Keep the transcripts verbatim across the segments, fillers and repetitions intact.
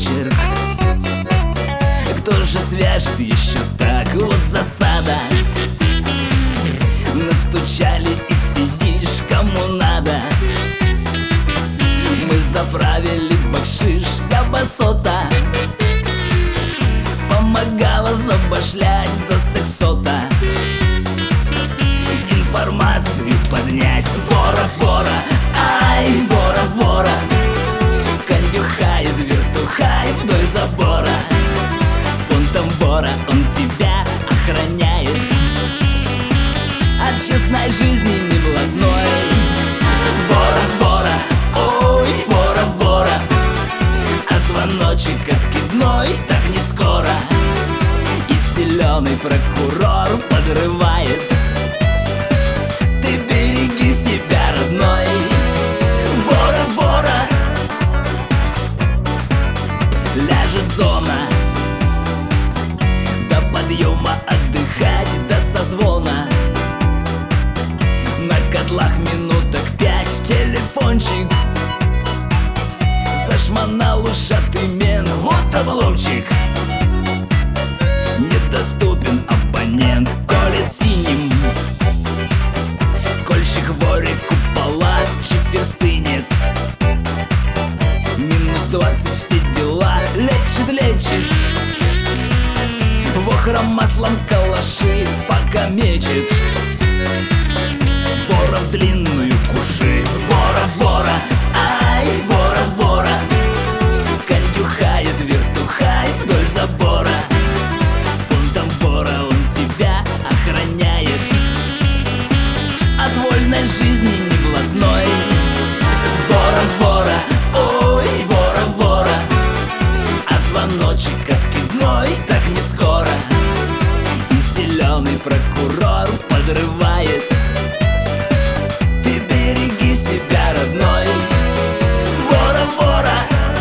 почерк. Кто же свяжет еще так? Вот засада. Настучали и сидишь, кому надо. Мы заправили бакшиш, вся басота помогала забашлять за сексота. Информацию поднять. Вора, вора, ай, вора, вора. Кондюхает, вертухай вдоль забора. С пунктом вора он тебя охраняет от честной жизни не блатной. Вора, вора, ой, вора, вора. А звоночек откидной так не скоро. И зеленый прокурор подрывает. Ты береги себя, родной. Вора, вора. Ляжет зона. До подъема отдыхать, до созвона. На котлах минуток пять, телефончик. Зашмонал ушатый мент, вот обломчик. Недоступен абонент, колет синим. Кольщик воре купола, чифер стынет. Минус двадцать, все дела, лечит, лечит. Вохром маслом калаши пока мечет. Вора в длинную куши. Вора, вора, ай, вора, вора. Кондюхает, вертухай вдоль забора. С пунктом вора он тебя охраняет от вольной жизни не блатной. Вора, вора, ой, вора, вора. А звоночек откидной так не скоро. И зеленый прокурор подрывает. Ты береги себя, родной. Вора, вора.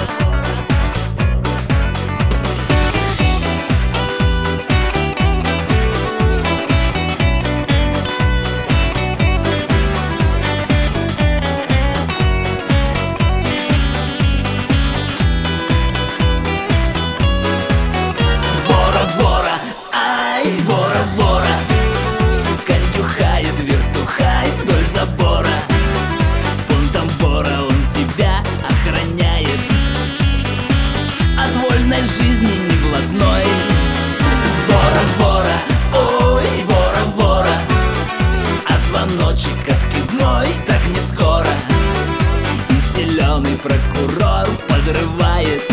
Вора, вора, кондюхает, вертухай вдоль забора. С пунктом вора он тебя охраняет от вольной жизни не блатной. Вора, вора, ой, вора, вора. А звоночек откидной так не скоро. И зеленый прокурор подрывает.